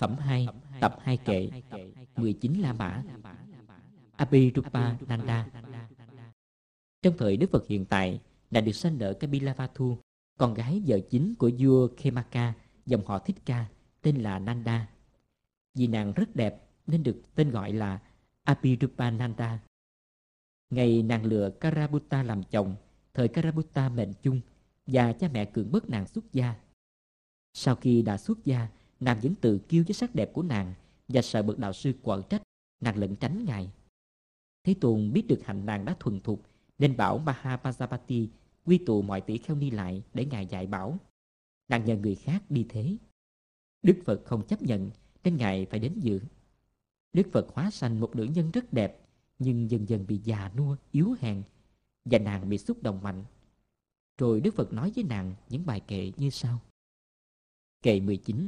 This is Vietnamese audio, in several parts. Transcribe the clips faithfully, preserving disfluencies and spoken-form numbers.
Phẩm hai, tập hai kệ, mười chín La Mã. Abhirupa Nanda. Trong thời Đức Phật hiện tại, nàng được sanh nở Kapilavatthu, con gái vợ chính của vua Khemaka, dòng họ Thích Ca, tên là Nanda. Vì nàng rất đẹp nên được tên gọi là Abhirupa Nanda. Ngày nàng lựa Karabutta làm chồng, thời Karabutta mệnh chung và cha mẹ cưỡng bức nàng xuất gia. Sau khi đã xuất gia, nàng vẫn tự kiêu với sắc đẹp của nàng và sợ bậc đạo sư quở trách, nàng lẩn tránh ngài. Thế Tôn biết được hạnh nàng đã thuần thục nên bảo Mahapajapati quy tụ mọi tỷ kheo ni lại để ngài dạy bảo. Nàng nhờ người khác đi thế. Đức Phật không chấp nhận nên ngài phải đến dự. Đức Phật hóa sanh một nữ nhân rất đẹp, nhưng dần dần bị già nua, yếu hèn, và nàng bị xúc động mạnh. Rồi Đức Phật nói với nàng những bài kệ như sau. Kệ mười chín.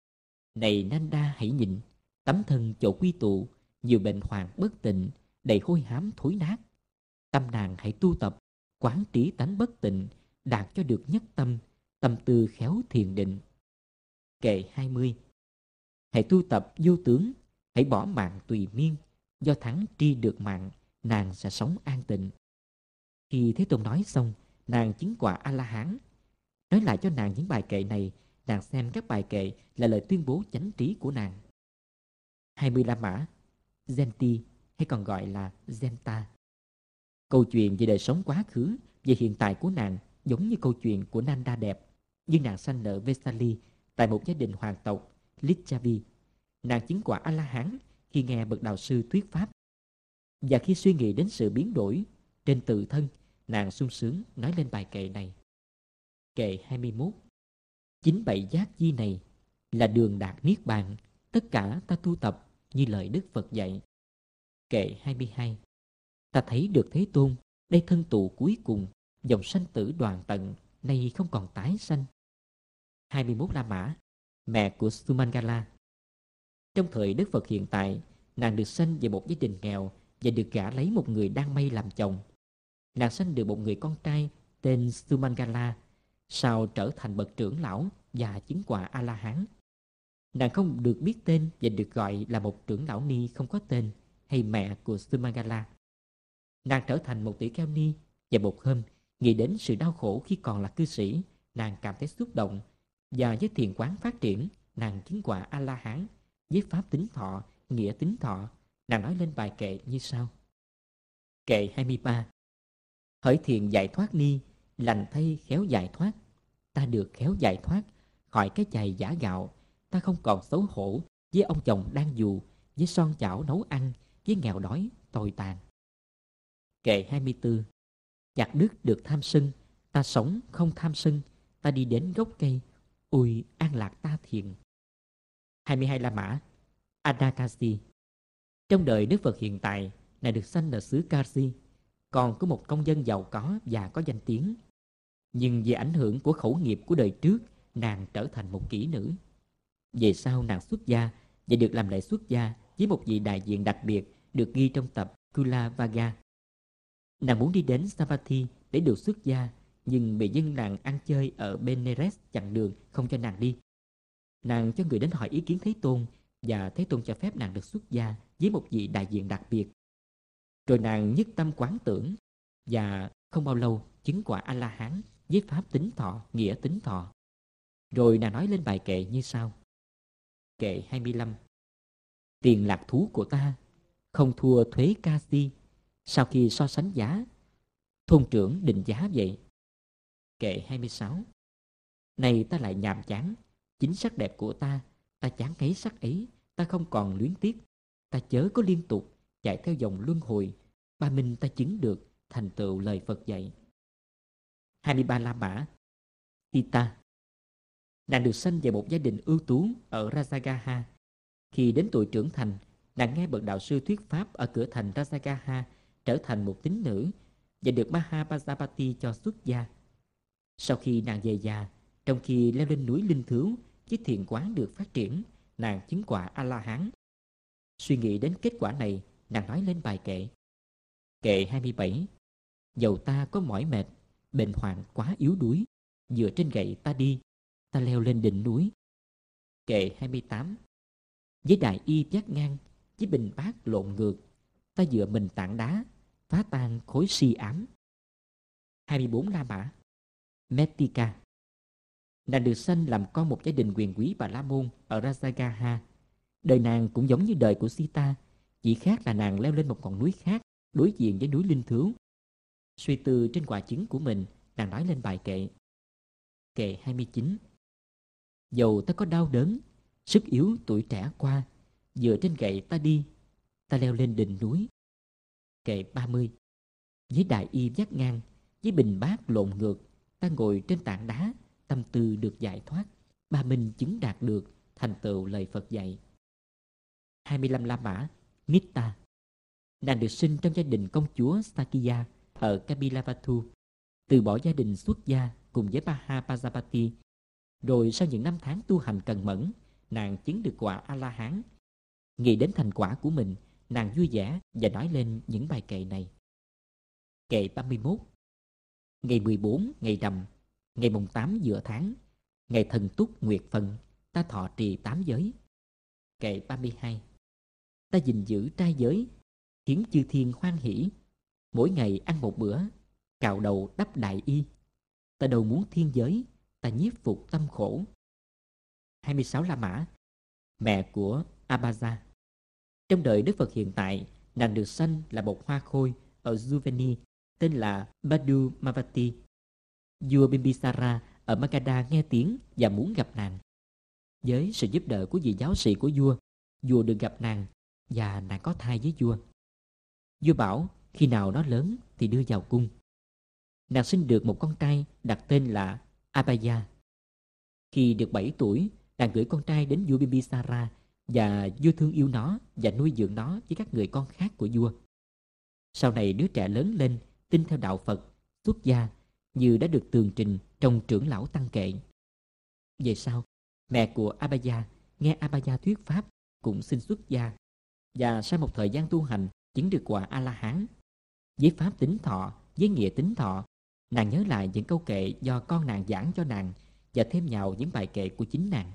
Này Nanda, hãy nhìn, tấm thân chỗ quy tụ, nhiều bệnh hoạn bất tịnh, đầy hôi hám thối nát. Tâm nàng hãy tu tập, quán trí tánh bất tịnh, đạt cho được nhất tâm, tâm tư khéo thiền định. Kệ hai mươi. Hãy tu tập vô tướng, hãy bỏ mạng tùy miên, do thắng tri được mạng, nàng sẽ sống an tịnh. Khi Thế Tôn nói xong, nàng chứng quả A-la-hán. Nói lại cho nàng những bài kệ này, nàng xem các bài kệ là lời tuyên bố chánh trí của nàng. hai mươi La Mã, Genti hay còn gọi là Genta. Câu chuyện về đời sống quá khứ, về hiện tại của nàng giống như câu chuyện của Nanda đẹp, nhưng nàng sanh nở Vesali tại một gia đình hoàng tộc Licchavi. Nàng chứng quả A-la-hán khi nghe bậc đạo sư thuyết pháp, và khi suy nghĩ đến sự biến đổi trên tự thân, nàng sung sướng nói lên bài kệ này. Kệ hai mươi mốt. Chính bảy giác chi này là đường đạt niết bàn, tất cả ta tu tập như lời Đức Phật dạy. Kệ hai mươi hai. Ta thấy được Thế Tôn, đây thân tụ cuối cùng, dòng sanh tử đoàn tận, nay không còn tái sanh. hai mươi mốt La Mã, mẹ của Sumangala. Trong thời Đức Phật hiện tại, nàng được sanh về một gia đình nghèo và được gả lấy một người đan mây làm chồng. Nàng sanh được một người con trai tên Sumangala, sau trở thành bậc trưởng lão và chứng quả A-la-hán. Nàng không được biết tên và được gọi là một trưởng lão ni không có tên hay mẹ của Sumangala. Nàng trở thành một tỷ kheo ni, và một hôm nghĩ đến sự đau khổ khi còn là cư sĩ, nàng cảm thấy xúc động, và với thiền quán phát triển, nàng chứng quả A-la-hán. Với pháp tính thọ, nghĩa tính thọ, nàng nói lên bài kệ như sau. Kệ hai mươi ba. Hỡi thiền giải thoát ni, lành thay khéo giải thoát. Ta được khéo giải thoát khỏi cái chày giả gạo. Ta không còn xấu hổ với ông chồng đang dù, với son chảo nấu ăn, với nghèo đói tồi tàn. Kệ hai mươi tư. Chặt đứt được tham sân, ta sống không tham sân. Ta đi đến gốc cây, ôi an lạc ta thiền. hai mươi hai La Mã, Adakasi. Trong đời Đức Phật hiện tại, nàng được sanh ở xứ Kasi, còn có một công dân giàu có và có danh tiếng. Nhưng vì ảnh hưởng của khẩu nghiệp của đời trước, nàng trở thành một kỹ nữ. Về sau nàng xuất gia và được làm lễ xuất gia với một vị đại diện đặc biệt được ghi trong tập Kula Vaga. Nàng muốn đi đến Savatthi để được xuất gia, nhưng bị dân nàng ăn chơi ở Benares chặn đường không cho nàng đi. Nàng cho người đến hỏi ý kiến Thế Tôn, và Thế Tôn cho phép nàng được xuất gia với một vị đại diện đặc biệt. Rồi nàng nhất tâm quán tưởng, và không bao lâu chứng quả A-la-hán với pháp tính thọ, nghĩa tính thọ. Rồi nàng nói lên bài kệ như sau. Kệ hai mươi lăm. Tiền lạc thú của ta không thua thuế Kasi, sau khi so sánh giá, thôn trưởng định giá vậy. Kệ hai mươi sáu. Này ta lại nhàm chán, chính sắc đẹp của ta, ta chán ngấy sắc ấy, ta không còn luyến tiếc, ta chớ có liên tục chạy theo dòng luân hồi, ba minh ta chứng được thành tựu lời Phật dạy. hai mươi ba La Mã, Sita. Nàng được sanh về một gia đình ưu tú ở Rajagaha. Khi đến tuổi trưởng thành, nàng nghe bậc đạo sư thuyết pháp ở cửa thành Rajagaha, trở thành một tín nữ và được Mahapajapati cho xuất gia. Sau khi nàng về già, trong khi leo lên núi Linh Thứu, với thiền quán được phát triển, nàng chứng quả A-la-hán. Suy nghĩ đến kết quả này, nàng nói lên bài kệ. Kệ hai mươi bảy. Dầu ta có mỏi mệt, bệnh hoạn quá yếu đuối, dựa trên gậy ta đi, ta leo lên đỉnh núi. Kệ hai mươi tám. Với đại y vắt ngang, với bình bát lộn ngược, ta dựa mình tảng đá, phá tan khối si ám. hai mươi bốn La Mã. Metica. Nàng được sanh làm con một gia đình quyền quý Bà La Môn ở Rajagaha. Đời nàng cũng giống như đời của Sita, chỉ khác là nàng leo lên một ngọn núi khác, đối diện với núi Linh Thứu. Suy tư trên quả trứng của mình, nàng nói lên bài kệ. Kệ hai mươi chín. Dầu ta có đau đớn, sức yếu tuổi trẻ qua, dựa trên gậy ta đi, ta leo lên đỉnh núi. Kệ ba mươi. Với đại y vắt ngang, với bình bát lộn ngược, ta ngồi trên tảng đá, tâm tư được giải thoát, ba minh chứng đạt được, thành tựu lời Phật dạy. hai mươi lăm La Mã. Nitta. Nàng được sinh trong gia đình công chúa Sakya ở Kapilavatthu, từ bỏ gia đình xuất gia cùng với Mahapajapati. Rồi sau những năm tháng tu hành cần mẫn, nàng chứng được quả A-la-hán. Nghĩ đến thành quả của mình, nàng vui vẻ và nói lên những bài kệ này. Kệ ba mươi mốt. Ngày mười bốn ngày rằm, ngày mùng tám giữa tháng, ngày thần túc nguyệt phần, ta thọ trì tám giới. Kệ ba mươi hai. Ta gìn giữ trai giới, khiến chư thiên hoan hỷ, mỗi ngày ăn một bữa, cạo đầu đắp đại y. Ta đâu muốn thiên giới, ta nhiếp phục tâm khổ. hai mươi sáu La Mã. Mẹ của Abhaja. Trong đời Đức Phật hiện tại, nàng được sanh là một hoa khôi ở Juveni tên là Badu Mavati. Vua Bimbisara ở Magadha nghe tiếng và muốn gặp nàng. Với sự giúp đỡ của vị giáo sĩ của vua, vua được gặp nàng và nàng có thai với vua. Vua bảo khi nào nó lớn thì đưa vào cung. Nàng sinh được một con trai đặt tên là Abhaya. Khi được bảy tuổi, nàng gửi con trai đến vua Bimbisara và vua thương yêu nó và nuôi dưỡng nó với các người con khác của vua. Sau này đứa trẻ lớn lên, tin theo đạo Phật, xuất gia như đã được tường trình trong Trưởng lão Tăng Kệ. Về sau, mẹ của Abhaya nghe Abhaya thuyết pháp cũng xin xuất gia, và sau một thời gian tu hành chứng được quả A-la-hán. Với pháp tính thọ, với nghĩa tính thọ, nàng nhớ lại những câu kệ do con nàng giảng cho nàng và thêm vào những bài kệ của chính nàng.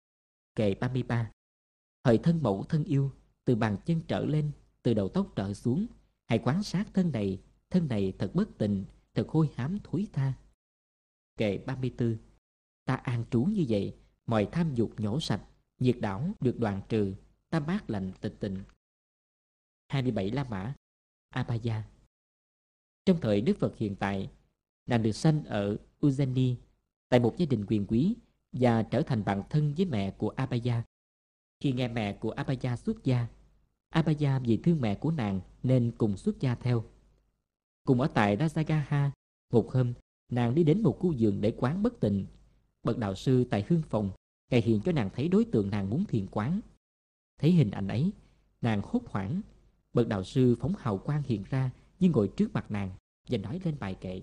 Kệ ba mươi ba. Hỡi thân mẫu thân yêu, từ bàn chân trở lên, từ đầu tóc trở xuống, hãy quan sát thân này, thân này thật bất tịnh, thật hôi hám thối tha. Kệ ba mươi tư. Ta an trú như vậy, mọi tham dục nhổ sạch, nhiệt đảo được đoạn trừ, ta mát lạnh tịch tịnh. hai mươi bảy La Mã. Abhaya. Trong thời Đức Phật hiện tại, nàng được sanh ở Ujjaini tại một gia đình quyền quý và trở thành bạn thân với mẹ của Abhaya. Khi nghe mẹ của Abhaya xuất gia, Abhaya vì thương mẹ của nàng nên cùng xuất gia theo. Cùng ở tại Rajagaha, một hôm nàng đi đến một khu vườn để quán bất tịnh. Bậc đạo sư tại hương phòng ngài hiện cho nàng thấy đối tượng nàng muốn thiền quán. Thấy hình ảnh ấy, nàng hốt hoảng. Bậc đạo sư phóng hào quang hiện ra như ngồi trước mặt nàng và nói lên bài kệ.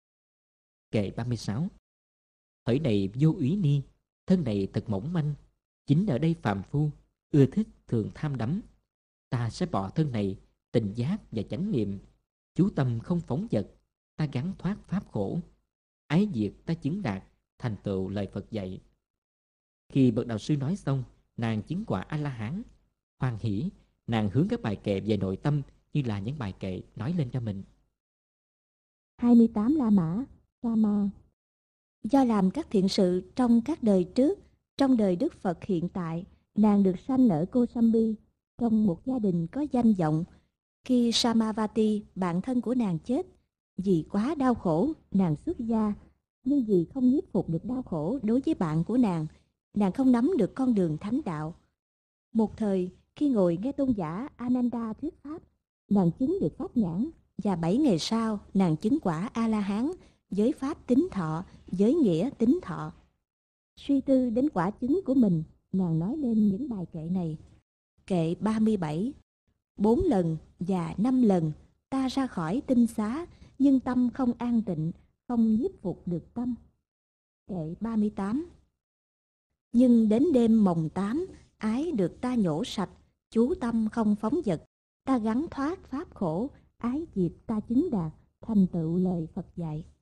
Kệ ba mươi sáu. Hỡi này vô úy ni, thân này thật mỏng manh, chính ở đây phàm phu ưa thích thường tham đắm. Ta sẽ bỏ thân này, tình giác và chánh niệm, chú tâm không phóng dật, ta gắn thoát pháp khổ, ái diệt ta chứng đạt, thành tựu lời Phật dạy. Khi bậc đạo sư nói xong, nàng chứng quả A-la-hán. Hoan hỷ, nàng hướng các bài kệ về nội tâm như là những bài kệ nói lên cho mình. hai mươi tám La Mã. Kama. Do làm các thiện sự trong các đời trước, trong đời Đức Phật hiện tại, nàng được sanh ở Kosambi trong một gia đình có danh vọng. Khi Samavati, bạn thân của nàng chết, vì quá đau khổ, nàng xuất gia. Nhưng vì không nhiếp phục được đau khổ đối với bạn của nàng, nàng không nắm được con đường thánh đạo. Một thời, khi ngồi nghe tôn giả Ananda thuyết pháp, nàng chứng được pháp nhãn, và bảy ngày sau, nàng chứng quả A-la-hán với pháp tính thọ, với nghĩa tính thọ. Suy tư đến quả chứng của mình, nàng nói lên những bài kệ này. Kệ ba mươi bảy. Bốn lần và năm lần ta ra khỏi tinh xá, nhưng tâm không an tịnh, không nhiếp phục được tâm. Kệ ba mươi tám. Nhưng đến đêm mồng tám, ái được ta nhổ sạch, chú tâm không phóng dật, ta gắn thoát pháp khổ, ái diệt ta chứng đạt, thành tựu lời Phật dạy.